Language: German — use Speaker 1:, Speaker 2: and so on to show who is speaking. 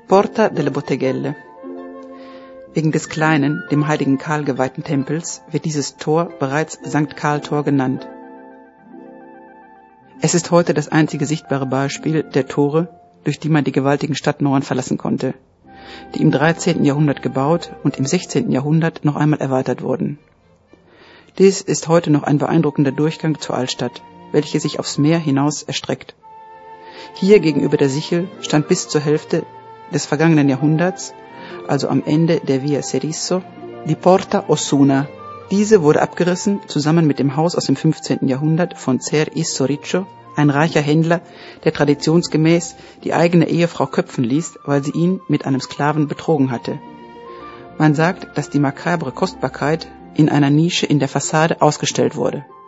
Speaker 1: Porta delle Bottegelle. Wegen des kleinen, dem heiligen Karl geweihten Tempels wird dieses Tor bereits St. Karl-Tor genannt. Es ist heute das einzige sichtbare Beispiel der Tore, durch die man die gewaltigen Stadtmauern verlassen konnte, die im 13. Jahrhundert gebaut und im 16. Jahrhundert noch einmal erweitert wurden. Dies ist heute noch ein beeindruckender Durchgang zur Altstadt, welche sich aufs Meer hinaus erstreckt. Hier gegenüber der Sichel stand bis zur Hälfte des vergangenen Jahrhunderts, also am Ende der Via Cerisso, die Porta Ossuna. Diese wurde abgerissen, zusammen mit dem Haus aus dem 15. Jahrhundert von Ser Issoriccio, ein reicher Händler, der traditionsgemäß die eigene Ehefrau köpfen ließ, weil sie ihn mit einem Sklaven betrogen hatte. Man sagt, dass die makabre Kostbarkeit in einer Nische in der Fassade ausgestellt wurde.